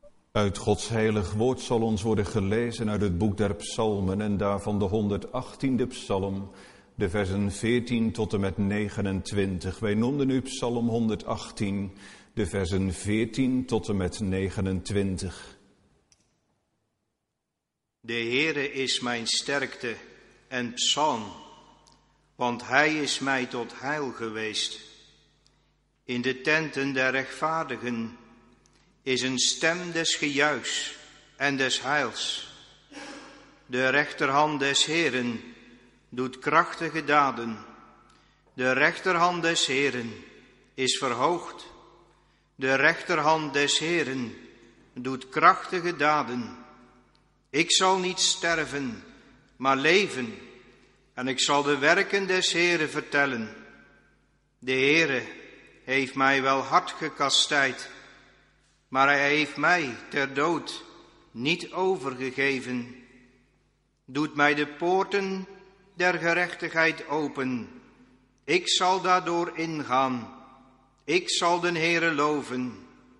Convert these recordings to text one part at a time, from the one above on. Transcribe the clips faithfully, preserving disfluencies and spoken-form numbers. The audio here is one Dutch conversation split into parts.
Uit Gods heilig woord zal ons worden gelezen uit het boek der psalmen en daarvan de honderdachttiende psalm, de versen veertien tot en met negenentwintig. Wij noemden nu psalm honderdachttien, de versen veertien tot en met negenentwintig. De Heere is mijn sterkte en psalm, want hij is mij tot heil geweest. In de tenten der rechtvaardigen is een stem des gejuichs en des heils. De rechterhand des Heeren doet krachtige daden. De rechterhand des Heeren is verhoogd. De rechterhand des Heeren doet krachtige daden. Ik zal niet sterven, maar leven, en ik zal de werken des Heeren vertellen. De Heere heeft mij wel hard gekastijd, maar hij heeft mij ter dood niet overgegeven. Doet mij de poorten der gerechtigheid open. Ik zal daardoor ingaan. Ik zal den Heere loven.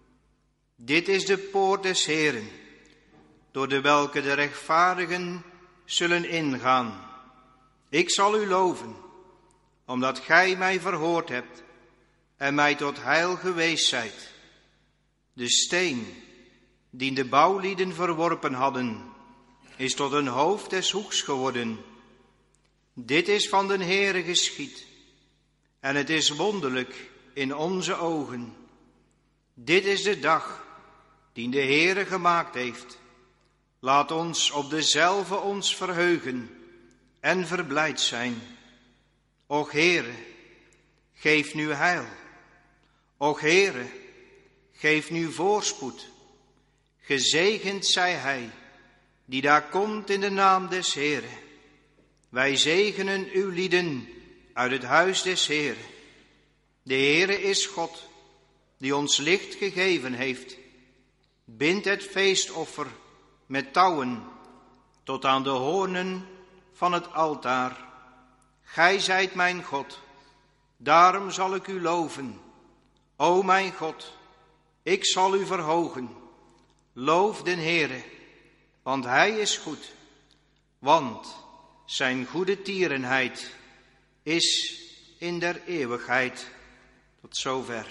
Dit is de poort des Heeren, door de welke de rechtvaardigen zullen ingaan. Ik zal u loven, omdat gij mij verhoord hebt en mij tot heil geweest zijt. De steen, die de bouwlieden verworpen hadden, is tot een hoofd des hoeks geworden. Dit is van den Heere geschied, en het is wonderlijk in onze ogen. Dit is de dag die de Heere gemaakt heeft. Laat ons op dezelfde ons verheugen en verblijd zijn. Och Heere, geef nu heil. Och Heere, geef nu voorspoed. Gezegend zij hij die daar komt in de naam des Heeren. Wij zegenen uw lieden uit het huis des Heeren. De Heere is God, die ons licht gegeven heeft. Bind het feestoffer met touwen tot aan de hoornen van het altaar. Gij zijt mijn God, daarom zal ik u loven. O mijn God, ik zal u verhogen. Loof den Heere, want hij is goed, want zijn goede tierenheid is in der eeuwigheid. Tot zover.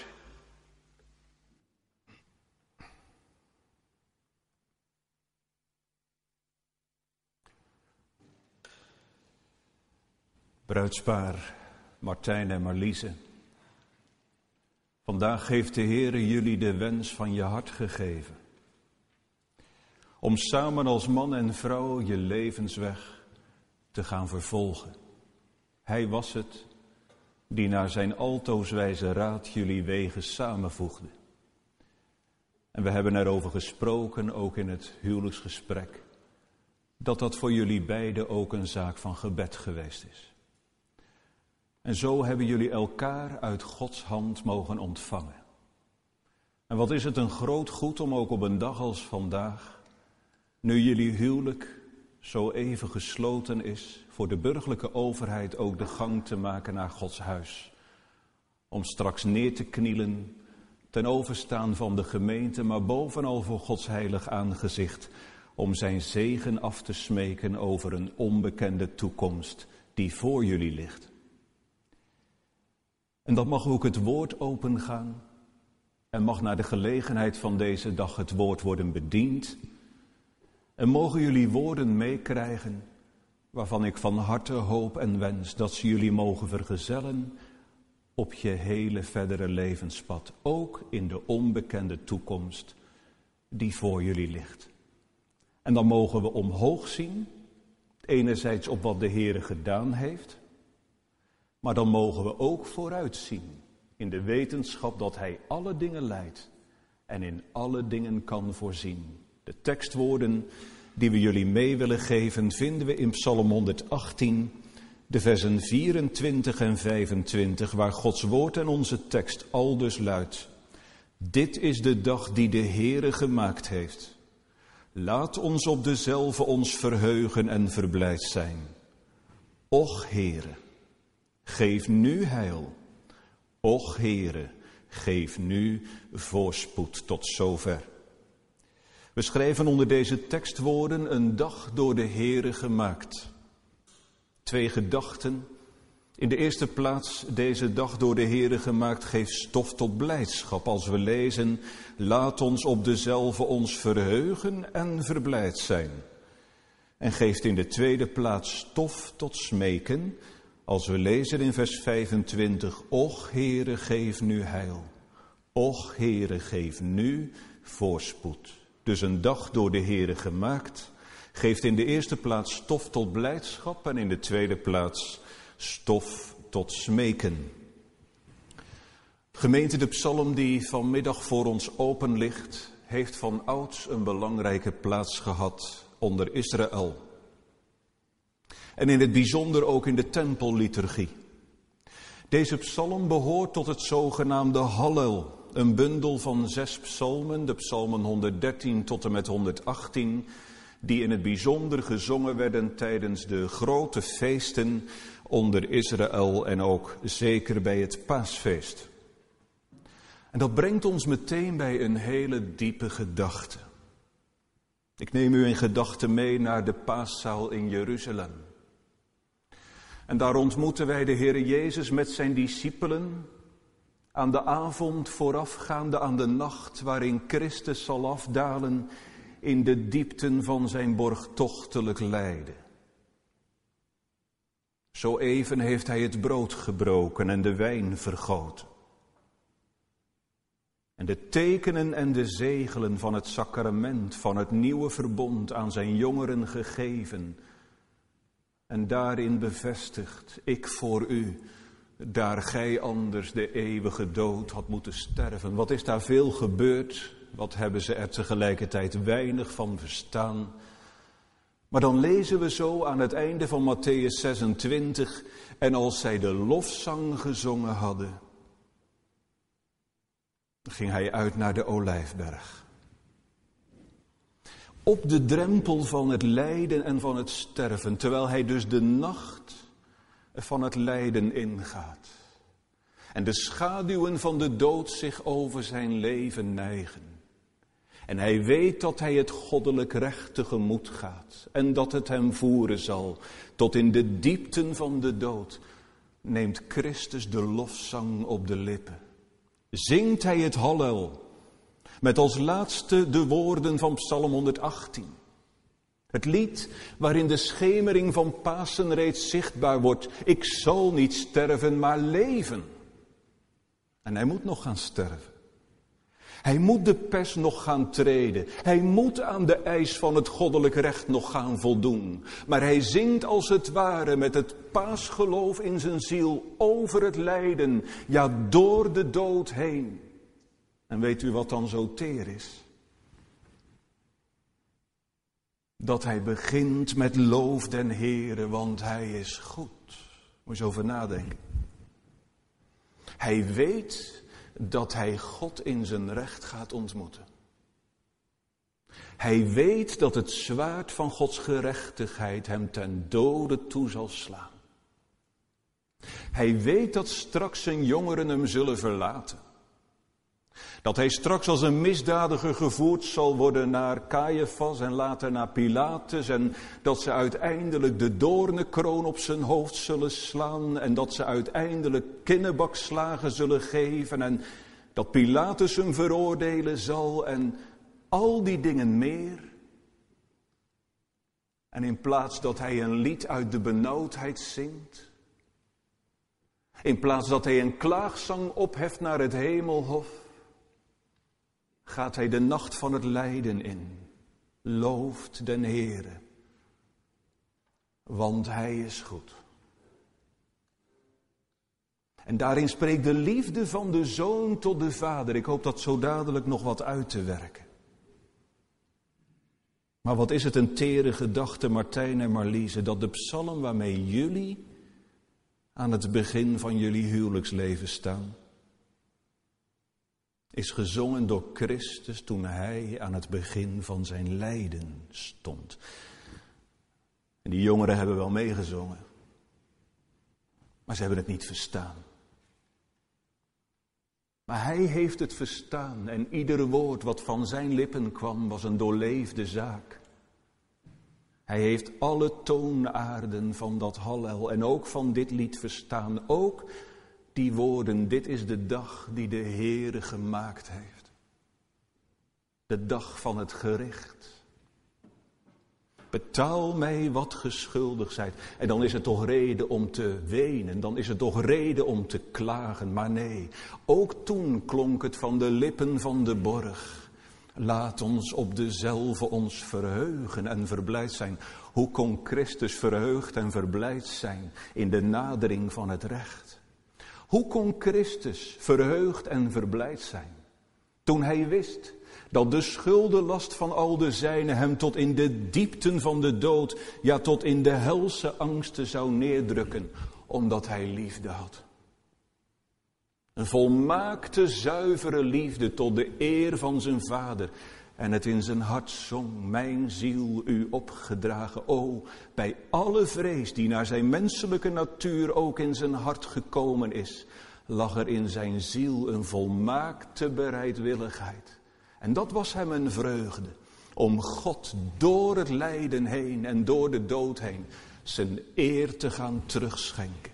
Bruidspaar Martijn en Marliese, vandaag heeft de Heere jullie de wens van je hart gegeven. Om samen als man en vrouw je levensweg te gaan vervolgen. Hij was het die naar zijn altooswijze raad jullie wegen samenvoegde. En we hebben erover gesproken, ook in het huwelijksgesprek, dat dat voor jullie beiden ook een zaak van gebed geweest is. En zo hebben jullie elkaar uit Gods hand mogen ontvangen. En wat is het een groot goed om ook op een dag als vandaag, nu jullie huwelijk zo even gesloten is, voor de burgerlijke overheid ook de gang te maken naar Gods huis. Om straks neer te knielen ten overstaan van de gemeente, maar bovenal voor Gods heilig aangezicht, om zijn zegen af te smeken over een onbekende toekomst die voor jullie ligt. En dan mag ook het woord opengaan en mag naar de gelegenheid van deze dag het woord worden bediend. En mogen jullie woorden meekrijgen waarvan ik van harte hoop en wens dat ze jullie mogen vergezellen op je hele verdere levenspad, ook in de onbekende toekomst die voor jullie ligt. En dan mogen we omhoog zien, enerzijds op wat de Heere gedaan heeft, maar dan mogen we ook vooruitzien in de wetenschap dat Hij alle dingen leidt en in alle dingen kan voorzien. De tekstwoorden die we jullie mee willen geven vinden we in Psalm honderdachttien, de versen vierentwintig en vijfentwintig, waar Gods woord en onze tekst aldus luidt. Dit is de dag die de Heere gemaakt heeft. Laat ons op dezelfde ons verheugen en verblijd zijn. Och Heere, geef nu heil. Och Heere, geef nu voorspoed. Tot zover. We schrijven onder deze tekstwoorden een dag door de Heere gemaakt. Twee gedachten. In de eerste plaats, deze dag door de Heere gemaakt geeft stof tot blijdschap. Als we lezen, laat ons op dezelfde ons verheugen en verblijd zijn. En geeft in de tweede plaats stof tot smeken. Als we lezen in vers vijfentwintig, och Heere, geef nu heil. Och Heere, geef nu voorspoed. Dus een dag door de Heere gemaakt, geeft in de eerste plaats stof tot blijdschap en in de tweede plaats stof tot smeken. Gemeente, de psalm die vanmiddag voor ons open ligt, heeft van ouds een belangrijke plaats gehad onder Israël. En in het bijzonder ook in de tempelliturgie. Deze psalm behoort tot het zogenaamde Hallel. Een bundel van zes psalmen, de psalmen honderddertien tot en met honderdachttien, die in het bijzonder gezongen werden tijdens de grote feesten onder Israël en ook zeker bij het paasfeest. En dat brengt ons meteen bij een hele diepe gedachte. Ik neem u in gedachten mee naar de paaszaal in Jeruzalem. En daar ontmoeten wij de Heere Jezus met zijn discipelen aan de avond voorafgaande aan de nacht waarin Christus zal afdalen in de diepten van zijn borgtochtelijk lijden. Zo even heeft hij het brood gebroken en de wijn vergoten. En de tekenen en de zegelen van het sacrament van het nieuwe verbond aan zijn jongeren gegeven. En daarin bevestigd, ik voor u, daar gij anders de eeuwige dood had moeten sterven. Wat is daar veel gebeurd? Wat hebben ze er tegelijkertijd weinig van verstaan? Maar dan lezen we zo aan het einde van Matthäus zesentwintig, en als zij de lofzang gezongen hadden, ging hij uit naar de Olijfberg. Op de drempel van het lijden en van het sterven, terwijl hij dus de nacht van het lijden ingaat. En de schaduwen van de dood zich over zijn leven neigen. En hij weet dat hij het goddelijk recht tegemoet gaat. En dat het hem voeren zal tot in de diepten van de dood. Neemt Christus de lofzang op de lippen. Zingt hij het Hallel. Met als laatste de woorden van Psalm honderdachttien. Het lied waarin de schemering van Pasen reeds zichtbaar wordt. Ik zal niet sterven, maar leven. En hij moet nog gaan sterven. Hij moet de pers nog gaan treden. Hij moet aan de eis van het goddelijk recht nog gaan voldoen. Maar hij zingt als het ware met het paasgeloof in zijn ziel over het lijden. Ja, door de dood heen. En weet u wat dan zo teer is? Dat hij begint met loof den Heere, want hij is goed. Moet je eens over nadenken. Hij weet dat hij God in zijn recht gaat ontmoeten. Hij weet dat het zwaard van Gods gerechtigheid hem ten dode toe zal slaan. Hij weet dat straks zijn jongeren hem zullen verlaten. Dat hij straks als een misdadiger gevoerd zal worden naar Caiaphas en later naar Pilatus. En dat ze uiteindelijk de doornenkroon op zijn hoofd zullen slaan. En dat ze uiteindelijk kinnebakslagen zullen geven. En dat Pilatus hem veroordelen zal. En al die dingen meer. En in plaats dat hij een lied uit de benauwdheid zingt. In plaats dat hij een klaagzang opheft naar het hemelhof. Gaat hij de nacht van het lijden in. Looft den Heere. Want hij is goed. En daarin spreekt de liefde van de zoon tot de vader. Ik hoop dat zo dadelijk nog wat uit te werken. Maar wat is het een tere gedachte, Martijn en Marliese, dat de psalm waarmee jullie aan het begin van jullie huwelijksleven staan, is gezongen door Christus toen hij aan het begin van zijn lijden stond. En die jongeren hebben wel meegezongen, maar ze hebben het niet verstaan. Maar hij heeft het verstaan en ieder woord wat van zijn lippen kwam was een doorleefde zaak. Hij heeft alle toonaarden van dat hallel en ook van dit lied verstaan. Ook die woorden, dit is de dag die de Heere gemaakt heeft. De dag van het gericht. Betaal mij wat ge schuldig zijt. En dan is het toch reden om te wenen, dan is het toch reden om te klagen. Maar nee, ook toen klonk het van de lippen van de borg. Laat ons op dezelfde ons verheugen en verblijd zijn. Hoe kon Christus verheugd en verblijd zijn in de nadering van het recht? Hoe kon Christus verheugd en verblijd zijn toen hij wist dat de schuldenlast van al de zijnen hem tot in de diepten van de dood, ja tot in de helse angsten zou neerdrukken, omdat hij liefde had. Een volmaakte, zuivere liefde tot de eer van zijn vader. En het in zijn hart zong, mijn ziel u opgedragen. O, bij alle vrees die naar zijn menselijke natuur ook in zijn hart gekomen is, lag er in zijn ziel een volmaakte bereidwilligheid. En dat was hem een vreugde, om God door het lijden heen en door de dood heen zijn eer te gaan terugschenken.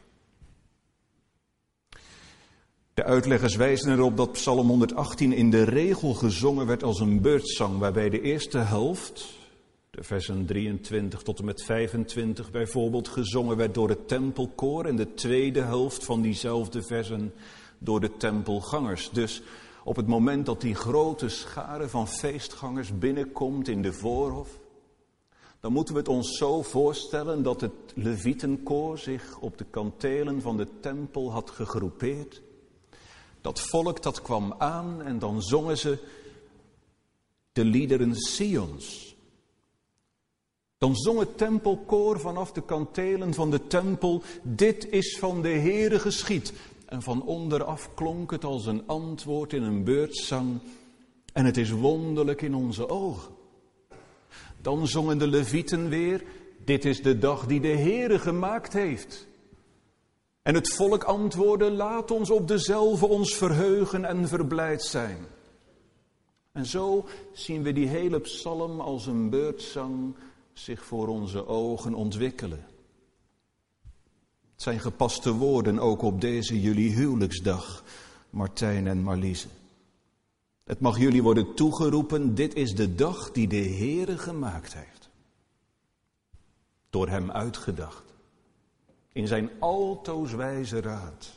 De uitleggers wijzen erop dat Psalm honderdachttien in de regel gezongen werd als een beurtzang, waarbij de eerste helft, de versen drieëntwintig tot en met vijfentwintig bijvoorbeeld, gezongen werd door het tempelkoor en de tweede helft van diezelfde versen door de tempelgangers. Dus op het moment dat die grote schare van feestgangers binnenkomt in de voorhof, dan moeten we het ons zo voorstellen dat het Levietenkoor zich op de kantelen van de tempel had gegroepeerd. Dat volk dat kwam aan en dan zongen ze de liederen Sions. Dan zong het tempelkoor vanaf de kantelen van de tempel, dit is van de Heere geschied. En van onderaf klonk het als een antwoord in een beurtzang. En het is wonderlijk in onze ogen. Dan zongen de Levieten weer, dit is de dag die de Heere gemaakt heeft. En het volk antwoordde, laat ons op dezelfde ons verheugen en verblijd zijn. En zo zien we die hele psalm als een beurtzang zich voor onze ogen ontwikkelen. Het zijn gepaste woorden ook op deze jullie huwelijksdag, Martijn en Marliese. Het mag jullie worden toegeroepen, dit is de dag die de Heere gemaakt heeft. Door hem uitgedacht. In zijn altoos wijze raad.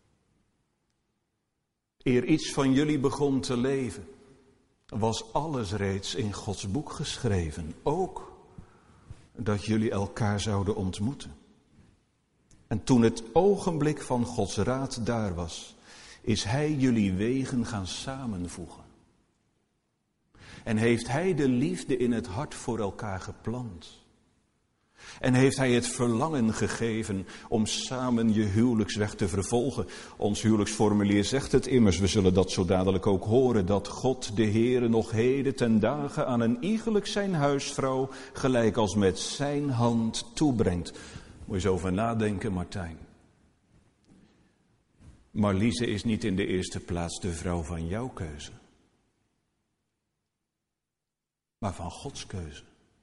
Eer iets van jullie begon te leven, was alles reeds in Gods boek geschreven. Ook dat jullie elkaar zouden ontmoeten. En toen het ogenblik van Gods raad daar was, is hij jullie wegen gaan samenvoegen. En heeft hij de liefde in het hart voor elkaar geplant. En heeft hij het verlangen gegeven om samen je huwelijksweg te vervolgen. Ons huwelijksformulier zegt het immers, we zullen dat zo dadelijk ook horen, dat God de Heere nog heden ten dagen aan een iegelijk zijn huisvrouw gelijk als met zijn hand toebrengt. Moet je eens over nadenken, Martijn. Marliese is niet in de eerste plaats de vrouw van jouw keuze, maar van Gods keuze.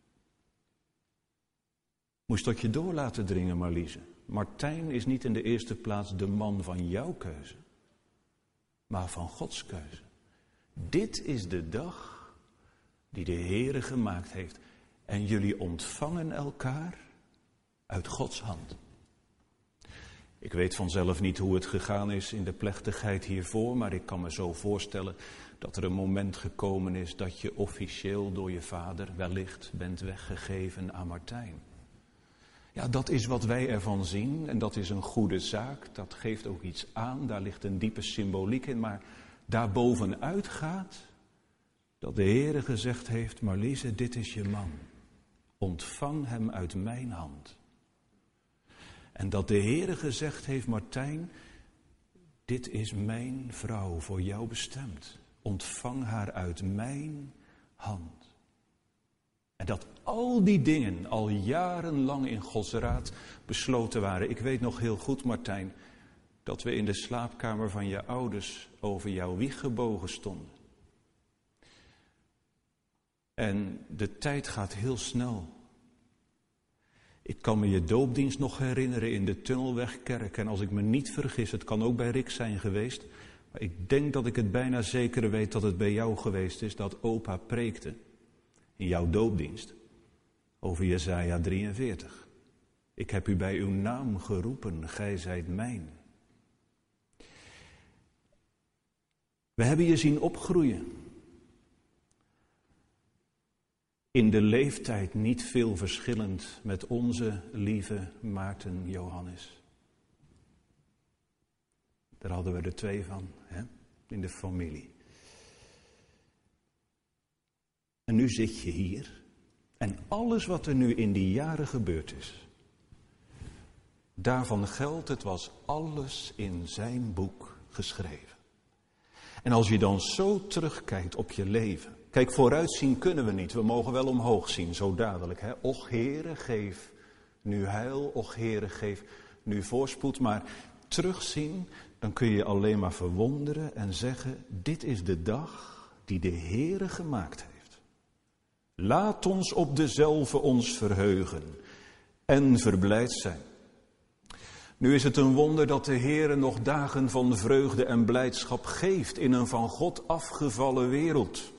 Moest dat je door laten dringen, Marliese. Martijn is niet in de eerste plaats de man van jouw keuze, maar van Gods keuze. Dit is de dag die de Heere gemaakt heeft. En jullie ontvangen elkaar uit Gods hand. Ik weet vanzelf niet hoe het gegaan is in de plechtigheid hiervoor, maar ik kan me zo voorstellen dat er een moment gekomen is dat je officieel door je vader wellicht bent weggegeven aan Martijn. Ja, dat is wat wij ervan zien en dat is een goede zaak. Dat geeft ook iets aan, daar ligt een diepe symboliek in. Maar daarbovenuit gaat dat de Heere gezegd heeft, Marliese, dit is je man. Ontvang hem uit mijn hand. En dat de Heere gezegd heeft, Martijn, dit is mijn vrouw voor jou bestemd. Ontvang haar uit mijn hand. En dat al die dingen al jarenlang in Gods raad besloten waren. Ik weet nog heel goed, Martijn, dat we in de slaapkamer van je ouders over jouw wieg gebogen stonden. En de tijd gaat heel snel. Ik kan me je doopdienst nog herinneren in de Tunnelwegkerk. En als ik me niet vergis, het kan ook bij Rick zijn geweest. Maar ik denk dat ik het bijna zeker weet dat het bij jou geweest is dat opa preekte. In jouw doopdienst. Over Jesaja drieënveertig. Ik heb u bij uw naam geroepen, gij zijt mijn. We hebben je zien opgroeien. In de leeftijd niet veel verschillend met onze lieve Maarten Johannes. Daar hadden we er twee van, hè? In de familie. En nu zit je hier. En alles wat er nu in die jaren gebeurd is. Daarvan geldt, het was alles in zijn boek geschreven. En als je dan zo terugkijkt op je leven. Kijk, vooruitzien kunnen we niet. We mogen wel omhoog zien, zo dadelijk. Hè? Och Heere, geef nu heil. Och Heere, geef nu voorspoed. Maar terugzien, dan kun je alleen maar verwonderen en zeggen. Dit is de dag die de Heere gemaakt heeft. Laat ons op dezelfde ons verheugen en verblijd zijn. Nu is het een wonder dat de Heere nog dagen van vreugde en blijdschap geeft in een van God afgevallen wereld.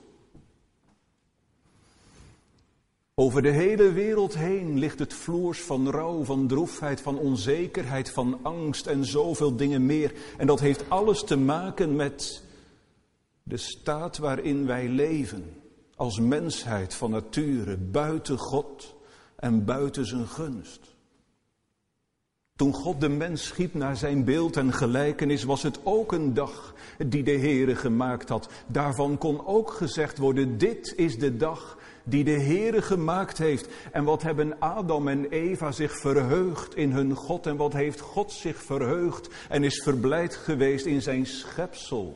Over de hele wereld heen ligt het floers van rouw, van droefheid, van onzekerheid, van angst en zoveel dingen meer. En dat heeft alles te maken met de staat waarin wij leven. Als mensheid van nature, buiten God en buiten zijn gunst. Toen God de mens schiep naar zijn beeld en gelijkenis, was het ook een dag die de Heere gemaakt had. Daarvan kon ook gezegd worden, dit is de dag die de Heere gemaakt heeft. En wat hebben Adam en Eva zich verheugd in hun God? En wat heeft God zich verheugd en is verblijd geweest in zijn schepsel?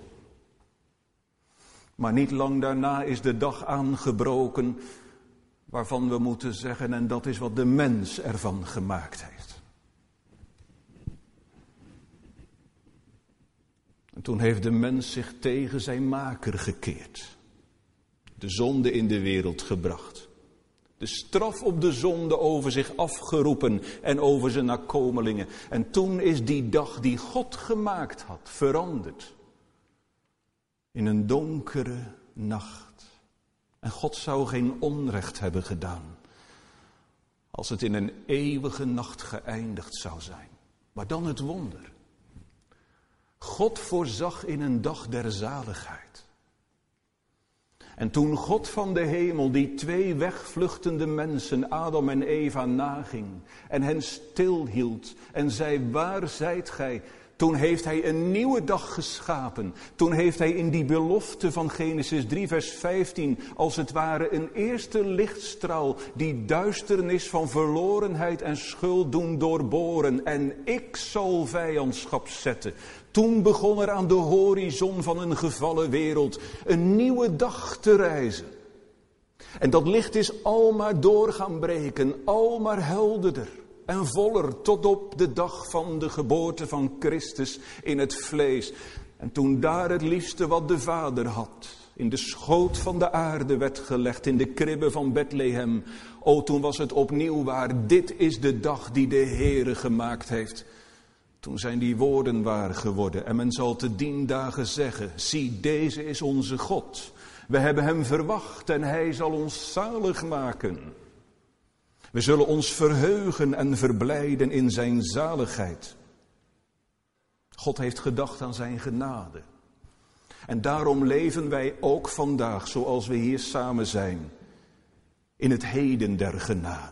Maar niet lang daarna is de dag aangebroken waarvan we moeten zeggen, en dat is wat de mens ervan gemaakt heeft. En toen heeft de mens zich tegen zijn maker gekeerd. De zonde in de wereld gebracht. De straf op de zonde over zich afgeroepen en over zijn nakomelingen. En toen is die dag die God gemaakt had veranderd. In een donkere nacht. En God zou geen onrecht hebben gedaan. Als het in een eeuwige nacht geëindigd zou zijn. Maar dan het wonder. God voorzag in een dag der zaligheid. En toen God van de hemel die twee wegvluchtende mensen, Adam en Eva, naging en hen stilhield en zei, waar zijt gij? Toen heeft hij een nieuwe dag geschapen. Toen heeft hij in die belofte van Genesis drie vers vijftien als het ware een eerste lichtstraal die duisternis van verlorenheid en schuld doen doorboren. En ik zal vijandschap zetten. Toen begon er aan de horizon van een gevallen wereld een nieuwe dag te rijzen. En dat licht is al maar door gaan breken, al maar helderder en voller tot op de dag van de geboorte van Christus in het vlees. En toen daar het liefste wat de Vader had in de schoot van de aarde werd gelegd, in de kribbe van Bethlehem. O, toen was het opnieuw waar, dit is de dag die de Heere gemaakt heeft. Toen zijn die woorden waar geworden en men zal te dien dagen zeggen, zie, deze is onze God. We hebben hem verwacht en hij zal ons zalig maken. We zullen ons verheugen en verblijden in zijn zaligheid. God heeft gedacht aan zijn genade. En daarom leven wij ook vandaag, zoals we hier samen zijn, in het heden der genade.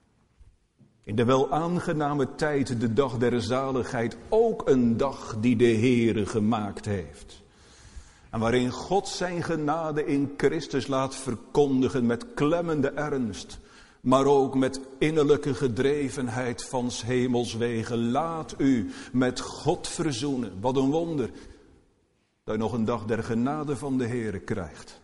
In de wel aangename tijd, de dag der zaligheid, ook een dag die de Heere gemaakt heeft. En waarin God zijn genade in Christus laat verkondigen met klemmende ernst, maar ook met innerlijke gedrevenheid van 's hemels wegen. Laat u met God verzoenen. Wat een wonder dat je nog een dag der genade van de Heere krijgt.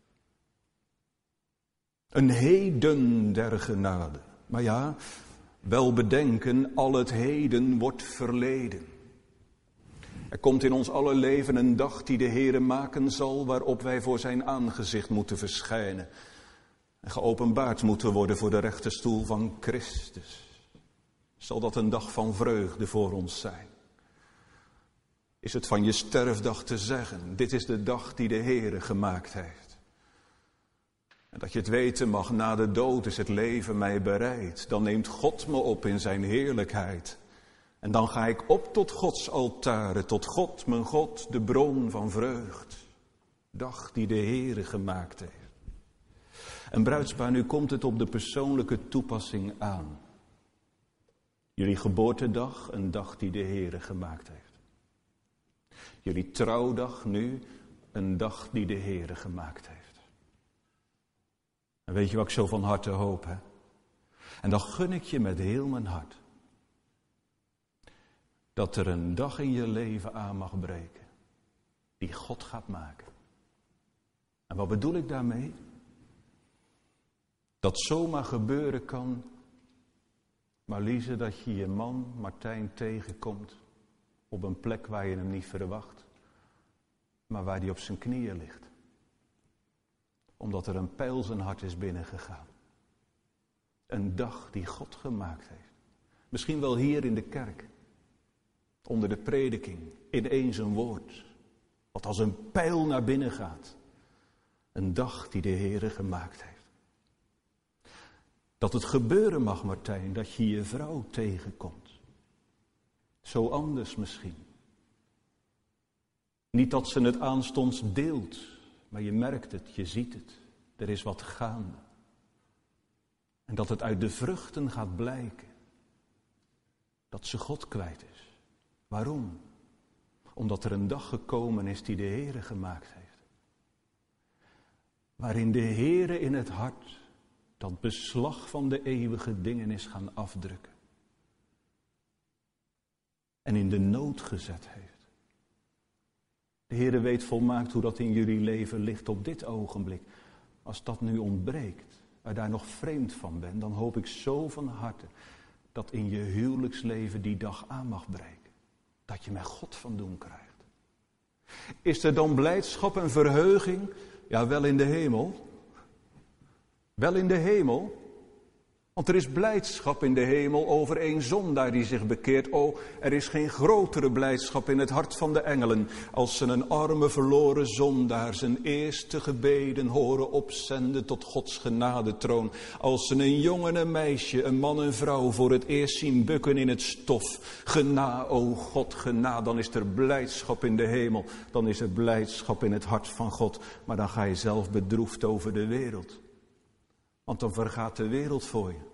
Een heden der genade. Maar ja, wel bedenken, al het heden wordt verleden. Er komt in ons alle leven een dag die de Heere maken zal, waarop wij voor zijn aangezicht moeten verschijnen. En geopenbaard moeten worden voor de rechterstoel van Christus. Zal dat een dag van vreugde voor ons zijn? Is het van je sterfdag te zeggen, dit is de dag die de Heere gemaakt heeft. En dat je het weten mag, na de dood is het leven mij bereid. Dan neemt God me op in zijn heerlijkheid. En dan ga ik op tot Gods altaren, tot God, mijn God, de bron van vreugd. Dag die de Heere gemaakt heeft. En bruidspaar, nu komt het op de persoonlijke toepassing aan. Jullie geboortedag, een dag die de Heere gemaakt heeft. Jullie trouwdag nu, een dag die de Heere gemaakt heeft. En weet je wat ik zo van harte hoop, hè? En dan gun ik je met heel mijn hart. Dat er een dag in je leven aan mag breken. Die God gaat maken. En wat bedoel ik daarmee? Dat zomaar gebeuren kan. Marliese, dat je je man Martijn tegenkomt. Op een plek waar je hem niet verwacht. Maar waar hij op zijn knieën ligt. Omdat er een pijl zijn hart is binnengegaan. Een dag die God gemaakt heeft. Misschien wel hier in de kerk. Onder de prediking. Ineens een woord. Wat als een pijl naar binnen gaat. Een dag die de Heere gemaakt heeft. Dat het gebeuren mag, Martijn, dat je je vrouw tegenkomt. Zo anders misschien. Niet dat ze het aanstonds deelt, maar je merkt het, je ziet het. Er is wat gaande. En dat het uit de vruchten gaat blijken. Dat ze God kwijt is. Waarom? Omdat er een dag gekomen is die de Heere gemaakt heeft. Waarin de Heere in het hart dat beslag van de eeuwige dingen is gaan afdrukken. En in de nood gezet heeft. De Heere weet volmaakt hoe dat in jullie leven ligt op dit ogenblik. Als dat nu ontbreekt, waar daar nog vreemd van bent, dan hoop ik zo van harte dat in je huwelijksleven die dag aan mag breken. Dat je met God van doen krijgt. Is er dan blijdschap en verheuging? Ja, wel in de hemel. Wel in de hemel. Want er is blijdschap in de hemel over een zondaar die zich bekeert. Oh, er is geen grotere blijdschap in het hart van de engelen als ze een arme verloren zondaar zijn eerste gebeden horen opzenden tot Gods genadetroon. Als ze een jongen en een meisje, een man en vrouw voor het eerst zien bukken in het stof. Gena, o God, gena, dan is er blijdschap in de hemel. Dan is er blijdschap in het hart van God. Maar dan ga je zelf bedroefd over de wereld. Want dan vergaat de wereld voor je.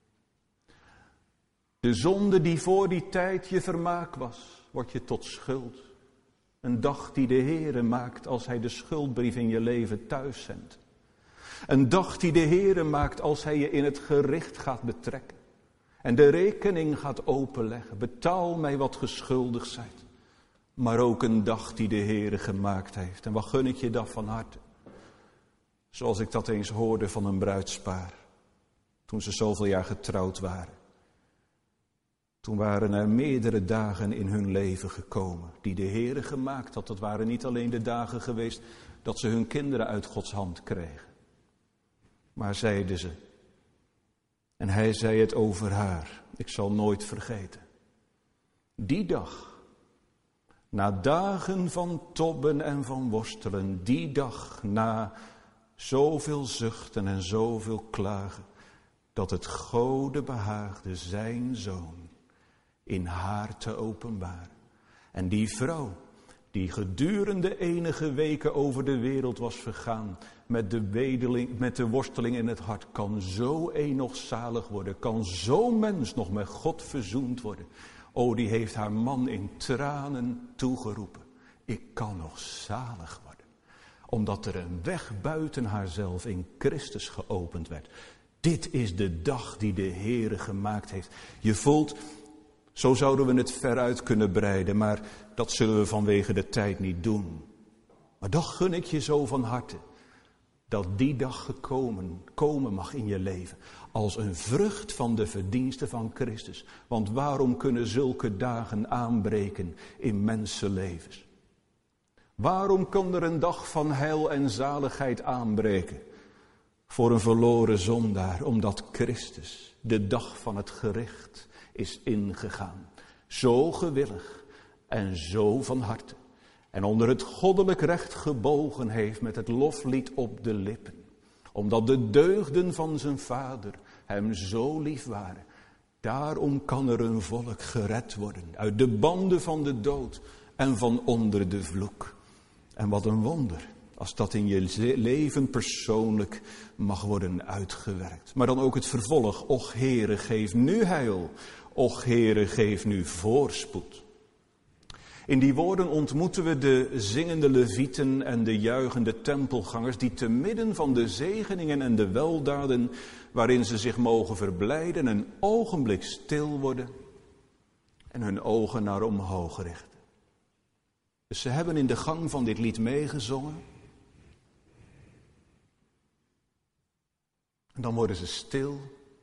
De zonde die voor die tijd je vermaak was, wordt je tot schuld. Een dag die de Heere maakt als hij de schuldbrief in je leven thuis zendt. Een dag die de Heere maakt als hij je in het gericht gaat betrekken. En de rekening gaat openleggen. Betaal mij wat geschuldigd zijt. Maar ook een dag die de Heere gemaakt heeft. En wat gun ik je dat van harte. Zoals ik dat eens hoorde van een bruidspaar. Toen ze zoveel jaar getrouwd waren. Toen waren er meerdere dagen in hun leven gekomen. Die de Heere gemaakt had. Dat waren niet alleen de dagen geweest dat ze hun kinderen uit Gods hand kregen. Maar zeiden ze. En hij zei het over haar. Ik zal nooit vergeten. Die dag. Na dagen van tobben en van worstelen. Die dag na zoveel zuchten en zoveel klagen, dat het Gode behaagde zijn zoon in haar te openbaren. En die vrouw, die gedurende enige weken over de wereld was vergaan, met de, wedeling, met de worsteling in het hart, kan zo eeuwig zalig worden, kan zo'n mens nog met God verzoend worden. O, die heeft haar man in tranen toegeroepen. Ik kan nog zalig worden. Omdat er een weg buiten haarzelf in Christus geopend werd. Dit is de dag die de Heere gemaakt heeft. Je voelt, zo zouden we het veruit kunnen breiden, maar dat zullen we vanwege de tijd niet doen. Maar toch gun ik je zo van harte. dat die dag gekomen, komen mag in je leven. Als een vrucht van de verdiensten van Christus. Want waarom kunnen zulke dagen aanbreken in mensenlevens? Waarom kan er een dag van heil en zaligheid aanbreken voor een verloren zondaar? Omdat Christus de dag van het gericht is ingegaan. Zo gewillig en zo van harte. En onder het goddelijk recht gebogen heeft met het loflied op de lippen. Omdat de deugden van zijn vader hem zo lief waren. Daarom kan er een volk gered worden uit de banden van de dood en van onder de vloek. En wat een wonder als dat in je leven persoonlijk mag worden uitgewerkt. Maar dan ook het vervolg. Och Heere, geef nu heil. Och Heere, geef nu voorspoed. In die woorden ontmoeten we de zingende levieten en de juichende tempelgangers die te midden van de zegeningen en de weldaden waarin ze zich mogen verblijden een ogenblik stil worden en hun ogen naar omhoog richten. Dus ze hebben in de gang van dit lied meegezongen. En dan worden ze stil.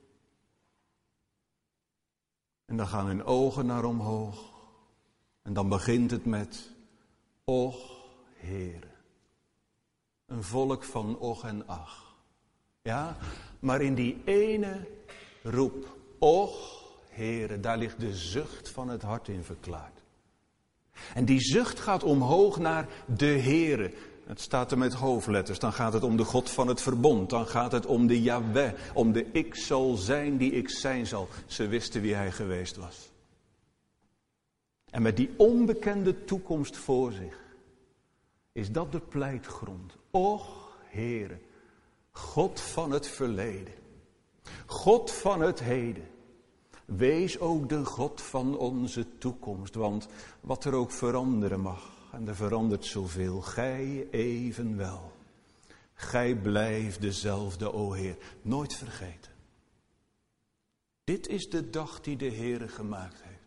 En dan gaan hun ogen naar omhoog. En dan begint het met, och Heere. Een volk van och en ach. Ja, maar in die ene roep, och Heere, daar ligt de zucht van het hart in verklaard. En die zucht gaat omhoog naar de Heere. Het staat er met hoofdletters. Dan gaat het om de God van het verbond. Dan gaat het om de Yahweh. Om de ik zal zijn die ik zijn zal. Ze wisten wie hij geweest was. En met die onbekende toekomst voor zich. Is dat de pleitgrond. Och Heere. God van het verleden. God van het heden. Wees ook de God van onze toekomst. Want wat er ook veranderen mag. En er verandert zoveel. Gij evenwel. Gij blijft dezelfde, o Heer. Nooit vergeten. Dit is de dag die de Heere gemaakt heeft.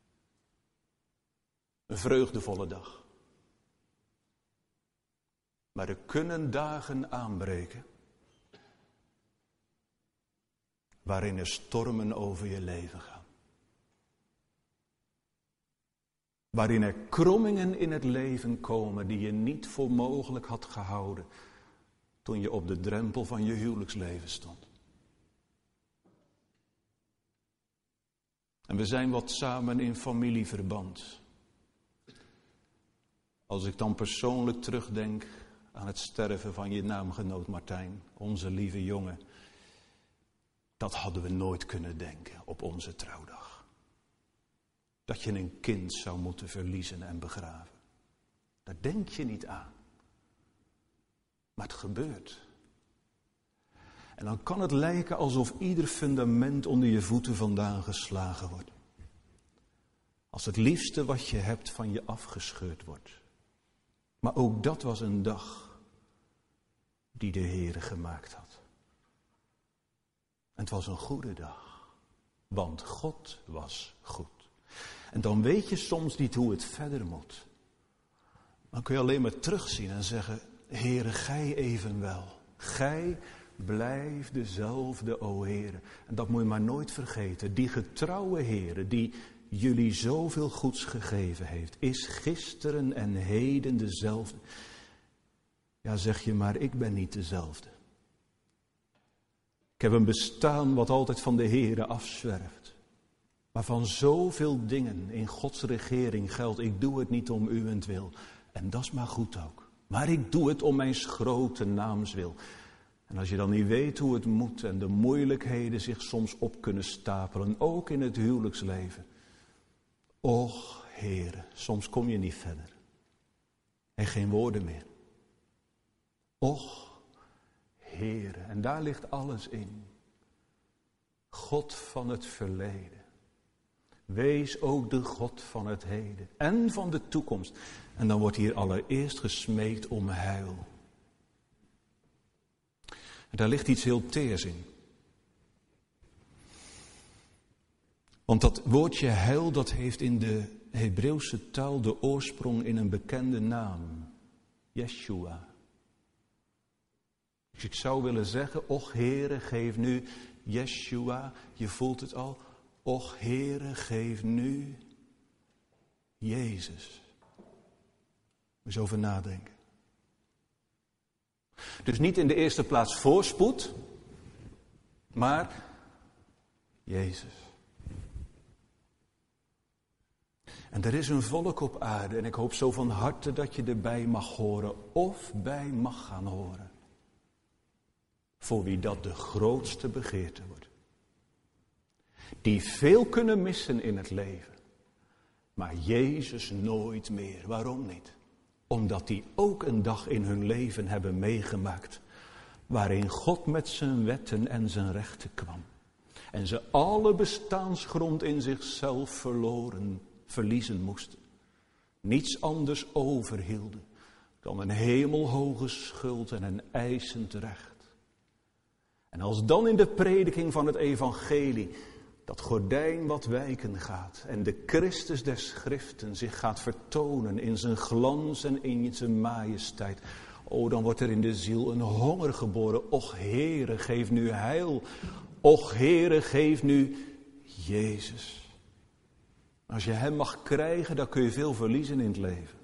Een vreugdevolle dag. Maar er kunnen dagen aanbreken. Waarin er stormen over je leven gaan. Waarin er krommingen in het leven komen die je niet voor mogelijk had gehouden toen je op de drempel van je huwelijksleven stond. En we zijn wat samen in familieverband. Als ik dan persoonlijk terugdenk aan het sterven van je naamgenoot Martijn, onze lieve jongen. Dat hadden we nooit kunnen denken op onze trouwdag. Dat je een kind zou moeten verliezen en begraven. Daar denk je niet aan. Maar het gebeurt. En dan kan het lijken alsof ieder fundament onder je voeten vandaan geslagen wordt. Als het liefste wat je hebt van je afgescheurd wordt. Maar ook dat was een dag die de Heere gemaakt had. En het was een goede dag. Want God was goed. En dan weet je soms niet hoe het verder moet. Dan kun je alleen maar terugzien en zeggen, Heere, gij evenwel. Gij blijft dezelfde, o Heere. En dat moet je maar nooit vergeten. Die getrouwe Heere, die jullie zoveel goeds gegeven heeft, is gisteren en heden dezelfde. Ja, zeg je maar, ik ben niet dezelfde. Ik heb een bestaan wat altijd van de Heere afzwerft. Maar van zoveel dingen in Gods regering geldt, ik doe het niet om uwentwil. En dat is maar goed ook. Maar ik doe het om mijn grote naamswil. En als je dan niet weet hoe het moet en de moeilijkheden zich soms op kunnen stapelen, ook in het huwelijksleven. Och, Heere, soms kom je niet verder. En geen woorden meer. Och, Heere, en daar ligt alles in. God van het verleden. Wees ook de God van het heden en van de toekomst. En dan wordt hier allereerst gesmeekt om heil. En daar ligt iets heel teers in. Want dat woordje heil, dat heeft in de Hebreeuwse taal de oorsprong in een bekende naam. Yeshua. Dus ik zou willen zeggen, och Heere, geef nu, Yeshua, je voelt het al, och Heere, geef nu Jezus. Eens over nadenken. Dus niet in de eerste plaats voorspoed, maar Jezus. En er is een volk op aarde en ik hoop zo van harte dat je erbij mag horen of bij mag gaan horen. Voor wie dat de grootste begeerte wordt. Die veel kunnen missen in het leven. Maar Jezus nooit meer. Waarom niet? Omdat die ook een dag in hun leven hebben meegemaakt. Waarin God met zijn wetten en zijn rechten kwam. En ze alle bestaansgrond in zichzelf verloren, verliezen moesten. Niets anders overhielden dan een hemelhoge schuld en een eisend recht. En als dan in de prediking van het evangelie dat gordijn wat wijken gaat en de Christus der Schriften zich gaat vertonen in zijn glans en in zijn majesteit. O, dan wordt er in de ziel een honger geboren. Och Heere, geef nu heil. Och Heere, geef nu Jezus. Als je hem mag krijgen, dan kun je veel verliezen in het leven.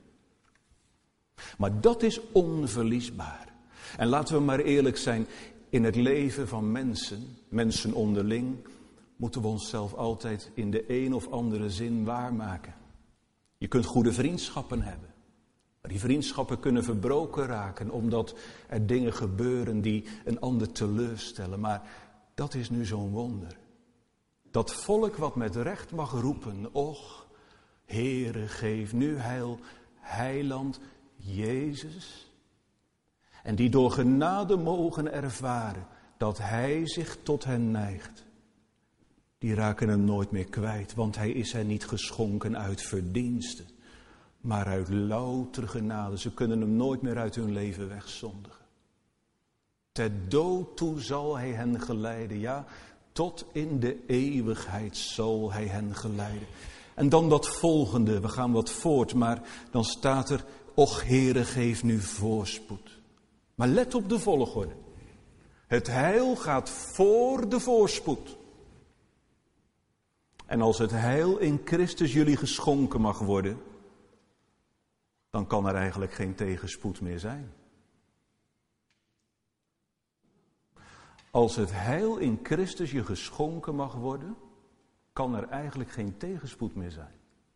Maar dat is onverliesbaar. En laten we maar eerlijk zijn, in het leven van mensen, mensen onderling, moeten we onszelf altijd in de een of andere zin waarmaken. Je kunt goede vriendschappen hebben. Maar die vriendschappen kunnen verbroken raken omdat er dingen gebeuren die een ander teleurstellen. Maar dat is nu zo'n wonder. Dat volk wat met recht mag roepen, och, Heere, geef nu heil, heiland Jezus. En die door genade mogen ervaren dat hij zich tot hen neigt. Die raken hem nooit meer kwijt, want hij is hen niet geschonken uit verdiensten, maar uit louter genade. Ze kunnen hem nooit meer uit hun leven wegzondigen. Ter dood toe zal hij hen geleiden, ja, tot in de eeuwigheid zal hij hen geleiden. En dan dat volgende, we gaan wat voort, maar dan staat er, och Heere, geef nu voorspoed. Maar let op de volgorde. Het heil gaat voor de voorspoed. En als het heil in Christus jullie geschonken mag worden, dan kan er eigenlijk geen tegenspoed meer zijn. Als het heil in Christus je geschonken mag worden, kan er eigenlijk geen tegenspoed meer zijn.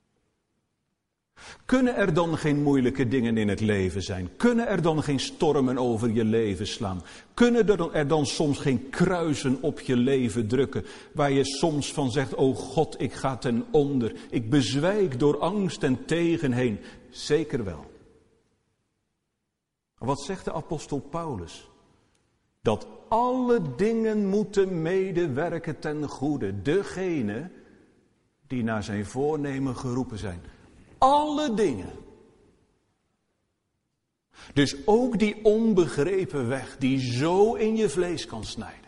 Kunnen er dan geen moeilijke dingen in het leven zijn? Kunnen er dan geen stormen over je leven slaan? Kunnen er dan soms geen kruisen op je leven drukken, waar je soms van zegt, o God, ik ga ten onder, ik bezwijk door angst en tegenheen? Zeker wel. Wat zegt de apostel Paulus? Dat alle dingen moeten medewerken ten goede, degene die naar zijn voornemen geroepen zijn. Alle dingen. Dus ook die onbegrepen weg die zo in je vlees kan snijden.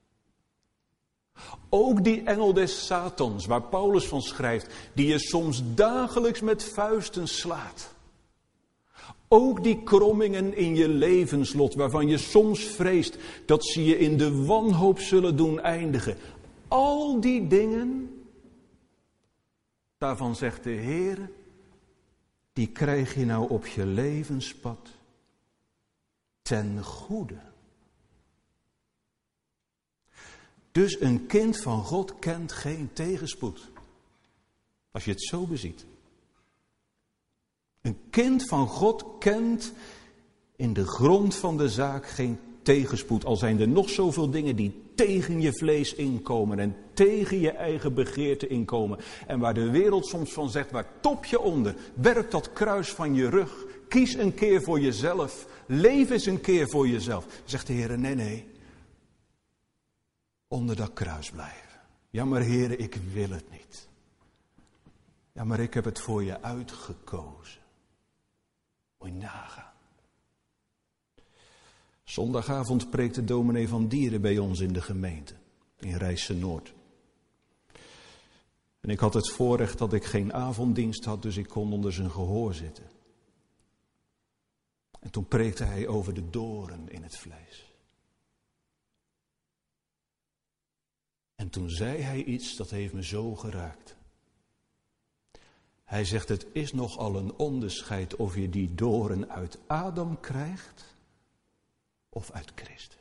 Ook die engel des Satans waar Paulus van schrijft, die je soms dagelijks met vuisten slaat. Ook die krommingen in je levenslot waarvan je soms vreest dat ze je in de wanhoop zullen doen eindigen. Al die dingen, daarvan zegt de Heer, die krijg je nou op je levenspad ten goede. Dus een kind van God kent geen tegenspoed. Als je het zo beziet. Een kind van God kent in de grond van de zaak geen tegenspoed. Al zijn er nog zoveel dingen die tegen je vlees inkomen en tegen je eigen begeerte inkomen. En waar de wereld soms van zegt, waar top je onder? Werp dat kruis van je rug. Kies een keer voor jezelf. Leef eens een keer voor jezelf. Zegt de Heer, nee, nee. Onder dat kruis blijven. Ja, maar Heer, ik wil het niet. Ja, maar ik heb het voor je uitgekozen. Moet je nagaan. Zondagavond preekte dominee Van Dieren bij ons in de gemeente, in Rijssen-Noord. En ik had het voorrecht dat ik geen avonddienst had, dus ik kon onder zijn gehoor zitten. En toen preekte hij over de doorn in het vlees. toen zei hij iets dat heeft me zo geraakt. Hij zegt, het is nogal een onderscheid of je die doorn uit Adam krijgt of uit Christus.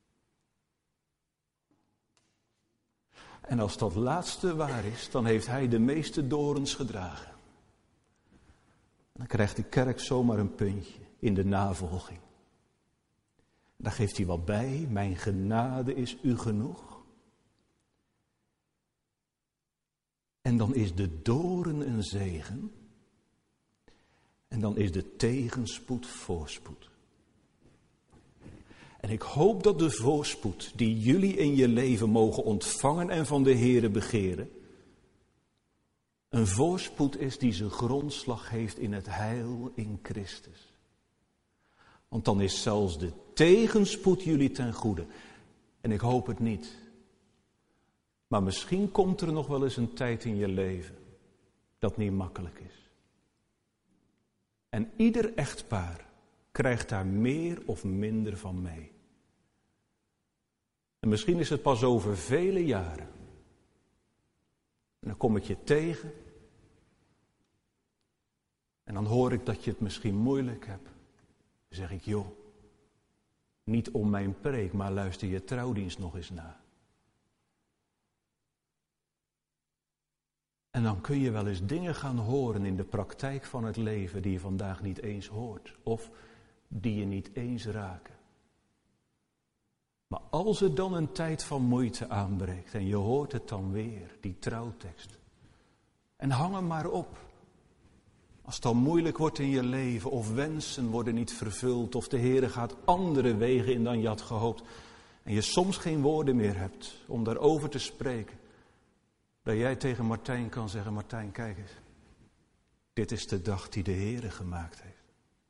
En als dat laatste waar is, dan heeft hij de meeste dorens gedragen. Dan krijgt de kerk zomaar een puntje in de navolging. Daar geeft hij wat bij, mijn genade is u genoeg. En dan is de doorn een zegen. En dan is de tegenspoed voorspoed. En ik hoop dat de voorspoed die jullie in je leven mogen ontvangen en van de Heere begeren, een voorspoed is die zijn grondslag heeft in het heil in Christus. Want dan is zelfs de tegenspoed jullie ten goede. En ik hoop het niet. Maar misschien komt er nog wel eens een tijd in je leven dat niet makkelijk is. En ieder echtpaar krijgt daar meer of minder van mee. En misschien is het pas over vele jaren. En dan kom ik je tegen. En dan hoor ik dat je het misschien moeilijk hebt. Dan zeg ik, joh, niet om mijn preek, maar luister je trouwdienst nog eens na. En dan kun je wel eens dingen gaan horen in de praktijk van het leven die je vandaag niet eens hoort. Of die je niet eens raken. Maar als er dan een tijd van moeite aanbreekt en je hoort het dan weer, die trouwtekst. En hang hem maar op. Als het dan moeilijk wordt in je leven of wensen worden niet vervuld of de Heere gaat andere wegen in dan je had gehoopt. En je soms geen woorden meer hebt om daarover te spreken. Dat jij tegen Martijn kan zeggen, Martijn, kijk eens. Dit is de dag die de Heere gemaakt heeft.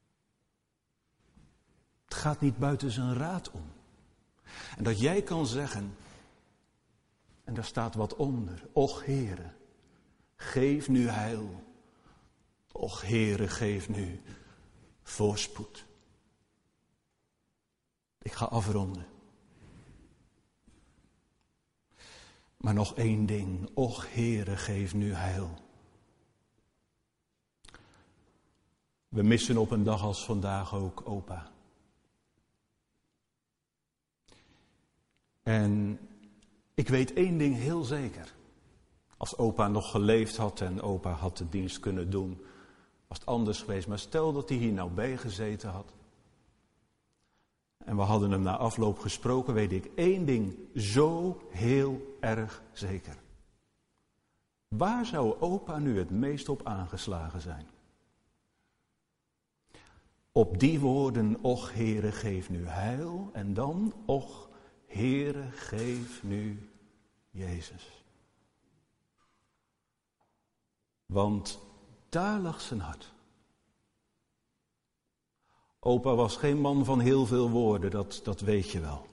Het gaat niet buiten zijn raad om. En dat jij kan zeggen, en daar staat wat onder, och Heere, geef nu heil. Och Heere, geef nu voorspoed. Ik ga afronden. Maar nog één ding, och Heere, geef nu heil. We missen op een dag als vandaag ook opa. En ik weet één ding heel zeker. Als opa nog geleefd had en opa had de dienst kunnen doen, was het anders geweest. Maar stel dat hij hier nou bij gezeten had. En we hadden hem na afloop gesproken, weet ik één ding zo heel erg zeker. Waar zou opa nu het meest op aangeslagen zijn? Op die woorden, och Heere, geef nu heil. En dan, och Heere, geef nu Jezus. Want daar lag zijn hart. Opa was geen man van heel veel woorden, dat, dat weet je wel.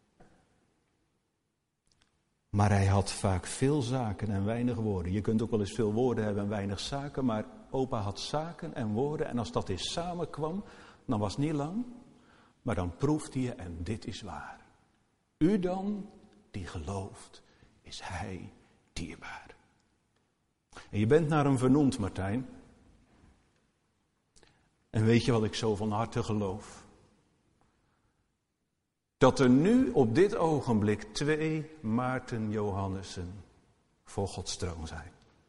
Maar hij had vaak veel zaken en weinig woorden. Je kunt ook wel eens veel woorden hebben en weinig zaken, maar opa had zaken en woorden. En als dat eens samenkwam, dan was het niet lang, maar dan proefde je en dit is waar. U dan, die gelooft, is hij dierbaar. En je bent naar hem vernoemd, Martijn. En weet je wat ik zo van harte geloof? Dat er nu op dit ogenblik twee Maarten Johannessen voor Gods troon zijn.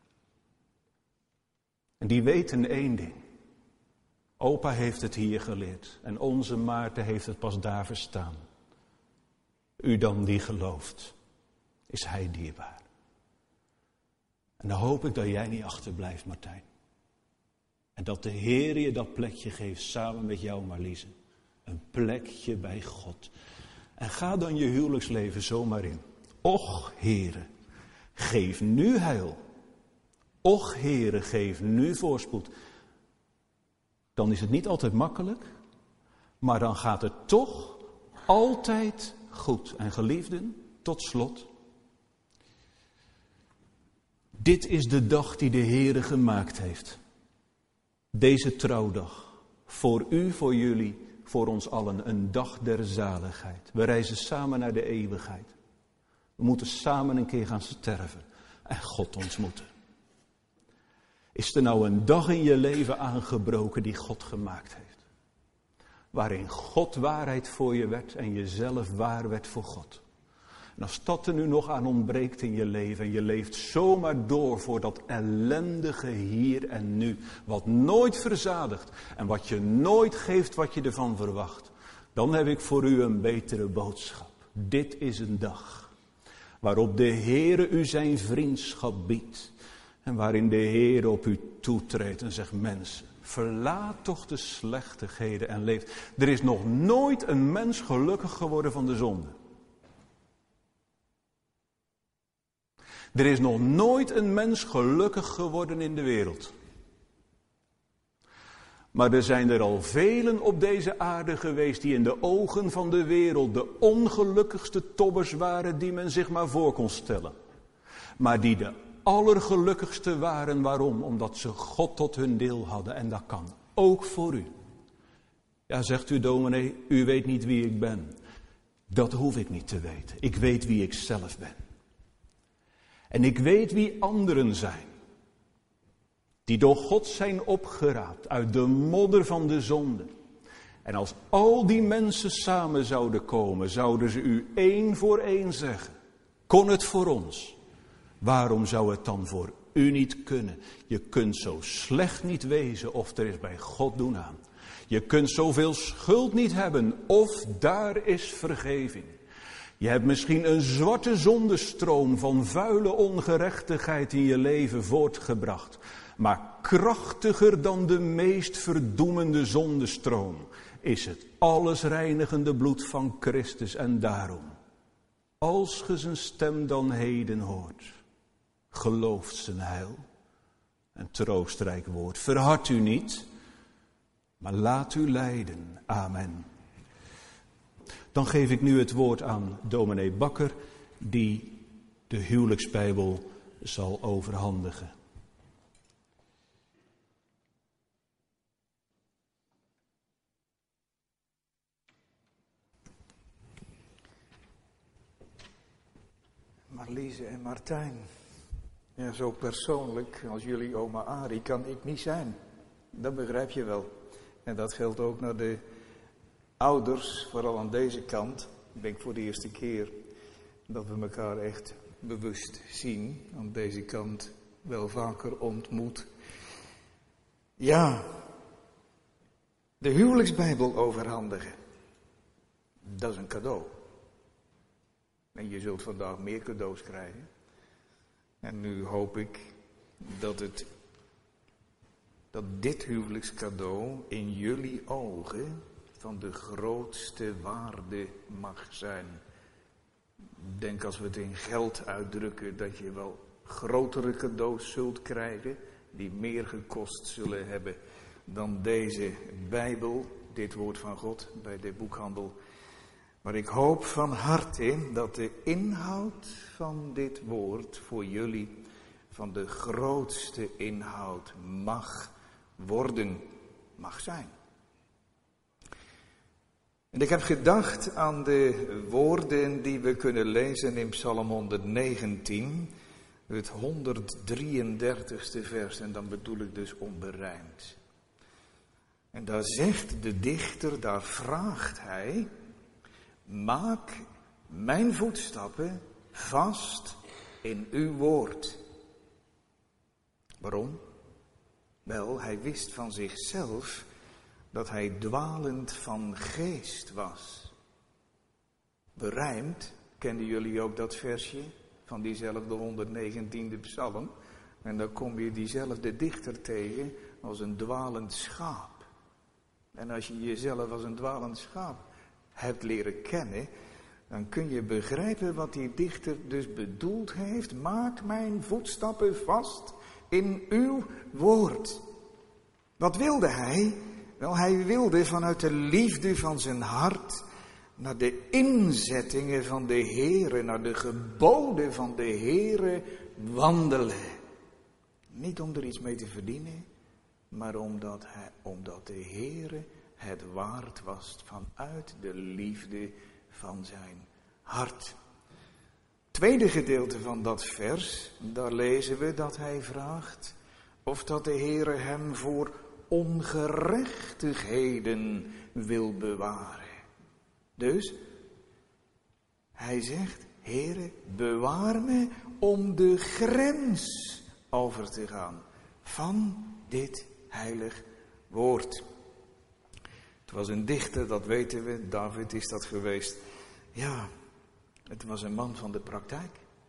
En die weten één ding. Opa heeft het hier geleerd en onze Maarten heeft het pas daar verstaan. U dan die gelooft, is hij dierbaar. En dan hoop ik dat jij niet achterblijft, Martijn. En dat de Heer je dat plekje geeft samen met jou, Marliese. Een plekje bij God. En ga dan je huwelijksleven zomaar in. Och, Heere, geef nu heil. Och, Heere, geef nu voorspoed. Dan is het niet altijd makkelijk, maar dan gaat het toch altijd goed. En geliefden, tot slot. Dit is de dag die de Heere gemaakt heeft. Deze trouwdag. Voor u, voor jullie, voor ons allen een dag der zaligheid. We reizen samen naar de eeuwigheid. We moeten samen een keer gaan sterven en God ontmoeten. Is er nou een dag in je leven aangebroken die God gemaakt heeft? Waarin God waarheid voor je werd en jezelf waar werd voor God. En als dat er nu nog aan ontbreekt in je leven en je leeft zomaar door voor dat ellendige hier en nu, wat nooit verzadigt en wat je nooit geeft wat je ervan verwacht, dan heb ik voor u een betere boodschap. Dit is een dag waarop de Heere u zijn vriendschap biedt en waarin de Heere op u toetreedt en zegt: mensen, verlaat toch de slechtigheden en leef. Er is nog nooit een mens gelukkig geworden van de zonde. Er is nog nooit een mens gelukkig geworden in de wereld. Maar er zijn er al velen op deze aarde geweest die in de ogen van de wereld de ongelukkigste tobbers waren die men zich maar voor kon stellen. Maar die de allergelukkigste waren. Waarom? Omdat ze God tot hun deel hadden. En dat kan ook voor u. Ja, zegt u, dominee, u weet niet wie ik ben. Dat hoef ik niet te weten. Ik weet wie ik zelf ben. En ik weet wie anderen zijn. Die door God zijn opgeraapt uit de modder van de zonde. En als al die mensen samen zouden komen, zouden ze u één voor één zeggen: kon het voor ons? Waarom zou het dan voor u niet kunnen? Je kunt zo slecht niet wezen of er is bij God doen aan. Je kunt zoveel schuld niet hebben of daar is vergeving. Je hebt misschien een zwarte zondestroom van vuile ongerechtigheid in je leven voortgebracht. Maar krachtiger dan de meest verdoemende zondestroom is het allesreinigende bloed van Christus. En daarom, als ge zijn stem dan heden hoort, gelooft zijn heil. Een troostrijk woord. Verhard u niet, maar laat u leiden. Amen. Dan geef ik nu het woord aan dominee Bakker, die de huwelijksbijbel zal overhandigen. Marliese en Martijn. Ja, zo persoonlijk als jullie oma Arie kan ik niet zijn. Dat begrijp je wel. En dat geldt ook naar de ouders, vooral aan deze kant. Ik denk voor de eerste keer dat we elkaar echt bewust zien. Aan deze kant wel vaker ontmoet. Ja, de huwelijksbijbel overhandigen. Dat is een cadeau. En je zult vandaag meer cadeaus krijgen. En nu hoop ik dat het, dat dit huwelijkscadeau in jullie ogen van de grootste waarde mag zijn. Ik denk als we het in geld uitdrukken dat je wel grotere cadeaus zult krijgen die meer gekost zullen hebben dan deze Bijbel, dit woord van God bij de boekhandel. Maar ik hoop van harte dat de inhoud van dit woord voor jullie van de grootste inhoud mag worden, mag zijn. En ik heb gedacht aan de woorden die we kunnen lezen in Psalm honderdnegentien, het honderddrieëndertigste vers, en dan bedoel ik dus onberijmd. En daar zegt de dichter, daar vraagt hij: maak mijn voetstappen vast in uw woord. Waarom? Wel, hij wist van zichzelf dat hij dwalend van geest was. Berijmd, kenden jullie ook dat versje van diezelfde honderdnegentiende psalm? En dan kom je diezelfde dichter tegen als een dwalend schaap. En als je jezelf als een dwalend schaap hebt leren kennen, dan kun je begrijpen wat die dichter dus bedoeld heeft. Maak mijn voetstappen vast in uw woord. Wat wilde hij? Wel, hij wilde vanuit de liefde van zijn hart naar de inzettingen van de Heere, naar de geboden van de Heere wandelen. Niet om er iets mee te verdienen, maar omdat, hij, omdat de Heere het waard was vanuit de liefde van zijn hart. tweede gedeelte van dat vers, daar lezen we dat hij vraagt of dat de Heere hem voor ongerechtigheden wil bewaren. Dus hij zegt, Heere, bewaar me om de grens over te gaan van dit heilig woord. Het was een dichter, dat weten we, David is dat geweest. Ja, het was een man van de praktijk.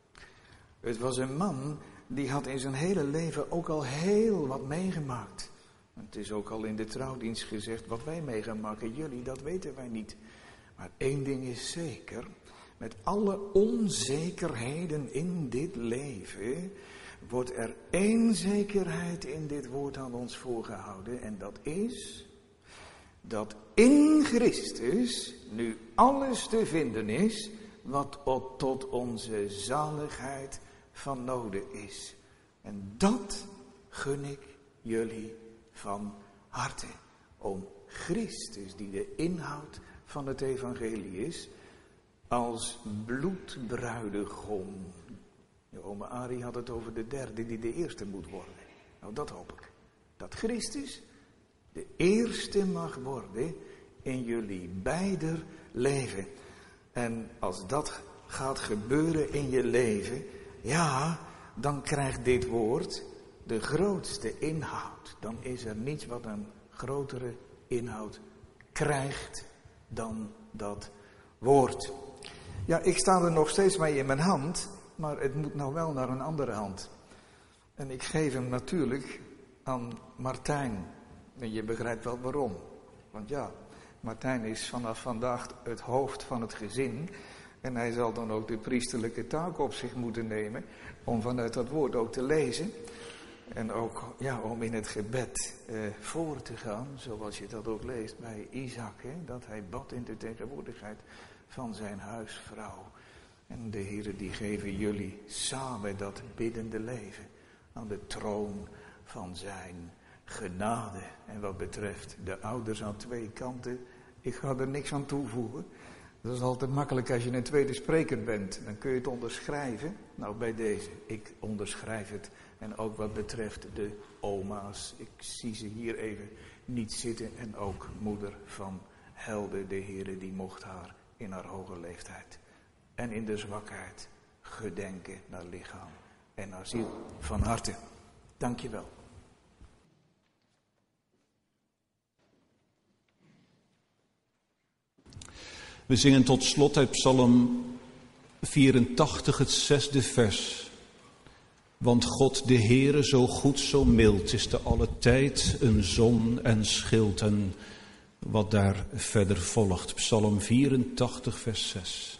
Het was een man die had in zijn hele leven ook al heel wat meegemaakt. Het is ook al in de trouwdienst gezegd, wat wij mee gaan maken, jullie, dat weten wij niet. Maar één ding is zeker, met alle onzekerheden in dit leven, wordt er één zekerheid in dit woord aan ons voorgehouden. En dat is, dat in Christus nu alles te vinden is, wat tot onze zaligheid van noden is. En dat gun ik jullie van harte. Om Christus, die de inhoud van het evangelie is, als bloedbruidegom. De oma Arie had het over de derde die de eerste moet worden. Nou, dat hoop ik. Dat Christus de eerste mag worden in jullie beider leven. En als dat gaat gebeuren in je leven, ja, dan krijgt dit woord de grootste inhoud. Dan is er niets wat een grotere inhoud krijgt dan dat woord. Ja, ik sta er nog steeds mee in mijn hand, maar het moet nou wel naar een andere hand. En ik geef hem natuurlijk aan Martijn. En je begrijpt wel waarom. Want ja, Martijn is vanaf vandaag het hoofd van het gezin. En hij zal dan ook de priesterlijke taak op zich moeten nemen om vanuit dat woord ook te lezen. En ook ja, om in het gebed eh, voor te gaan, zoals je dat ook leest bij Isaac. Hè, dat hij bad in de tegenwoordigheid van zijn huisvrouw. En de Heere die geven jullie samen dat biddende leven aan de troon van zijn genade. En wat betreft de ouders aan twee kanten, ik ga er niks aan toevoegen. Dat is altijd makkelijk als je een tweede spreker bent. Dan kun je het onderschrijven. Nou, bij deze, ik onderschrijf het. En ook wat betreft de oma's. Ik zie ze hier even niet zitten. En ook moeder van Helde, de Heere, die mocht haar in haar hoge leeftijd en in de zwakheid gedenken naar lichaam en naar ziel. Van harte, dank je wel. We zingen tot slot uit Psalm vierentachtig, het zesde vers. Want God, de Heere, zo goed, zo mild, is te alle tijd een zon en schild. En wat daar verder volgt, Psalm vierentachtig, vers zes.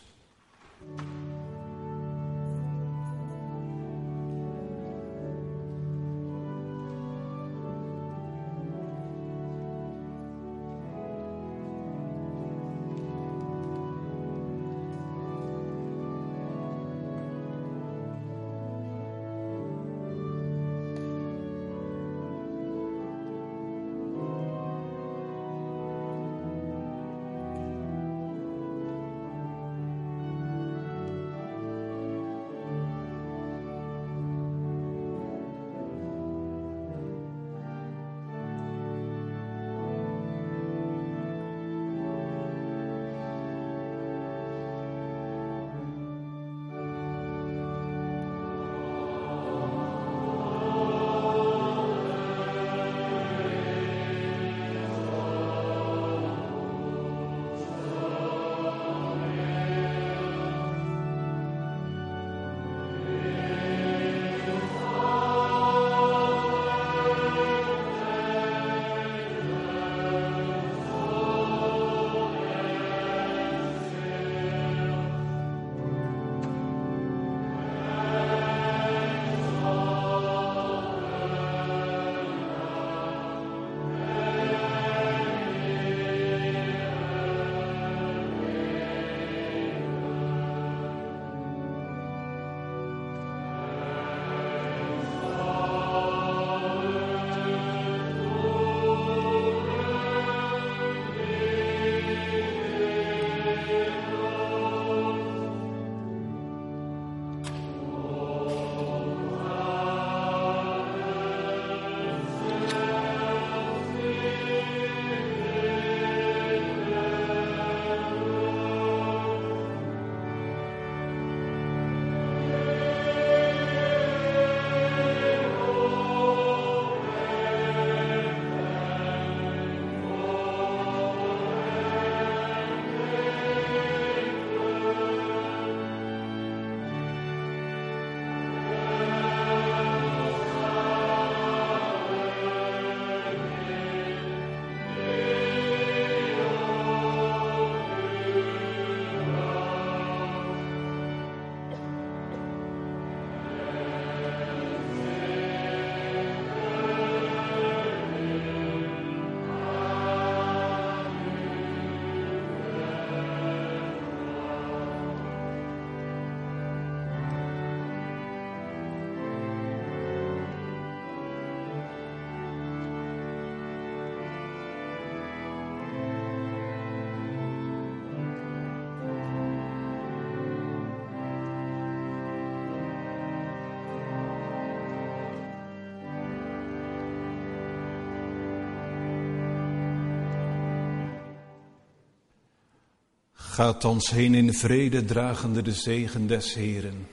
Gaat thans heen in vrede, dragende de zegen des Heeren.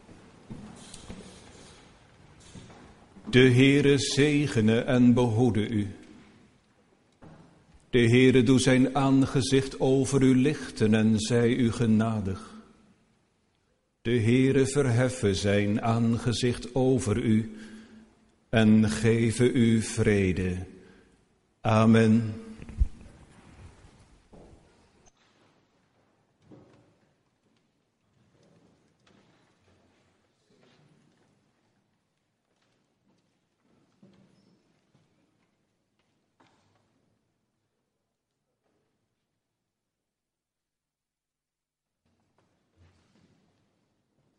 De Heere zegene en behoede u. De Heere doe zijn aangezicht over u lichten en zij u genadig. De Heere verheffe zijn aangezicht over u en geven u vrede. Amen.